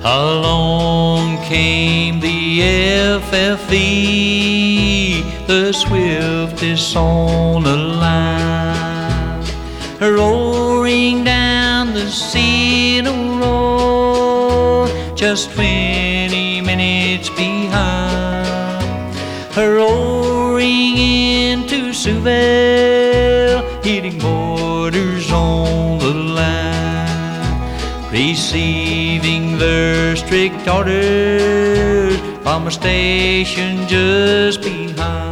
Along came the FFE, the swiftest on the line, roaring down the Cedar Road, just 20 minutes behind, roaring into Sewell, hitting borders on the line, receiving their strict orders from a station just behind.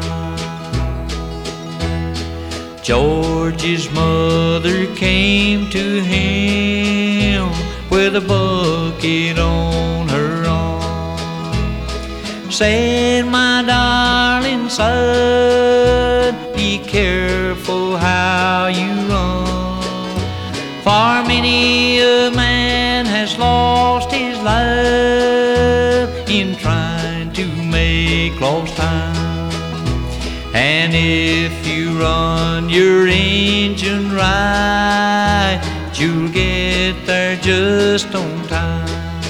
George's mother came to him with a bucket on her arm, said, "My darling son, be careful how you run, for many a man has lost his life in trying to make lost time. And if you run your engine right, you'll get there just on time."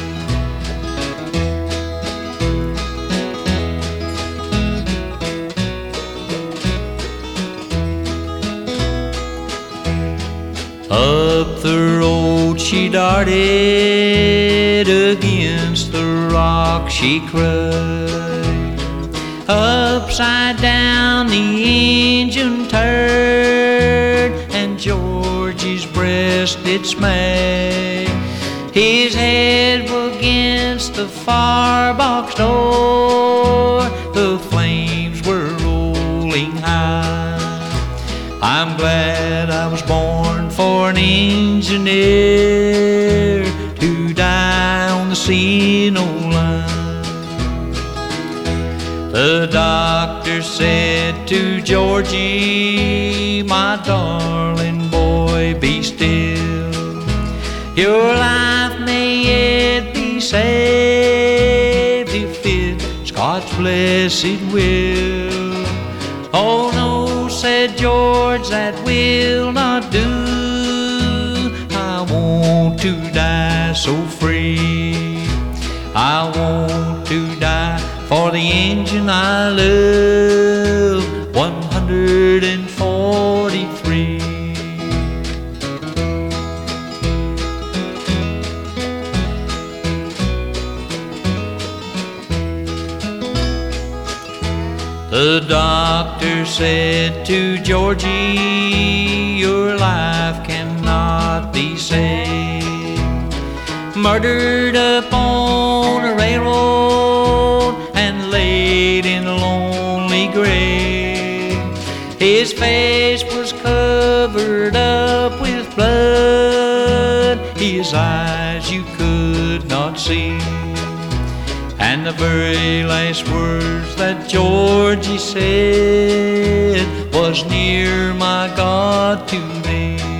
Up the road she darted, against the rock she crushed, upside down the engine turned, and George's breast did smash. His head was against the firebox door, the flames were rolling high. I'm glad I was born for an engineer to die on the C&O line. The doctor said to Georgie, "My darling boy, be still. Your life may yet be saved if it's God's blessed will." "Oh no," said George, "that will not do. I want to die so free. I want to die for the engine I love." 143. The doctor said to Georgie, "Your life cannot be saved. Murdered up on a railroad and laid in a lonely grave. His face was covered up with blood, his eyes you could not see. And the very last words that Georgie said was, 'Near my God to thee.'"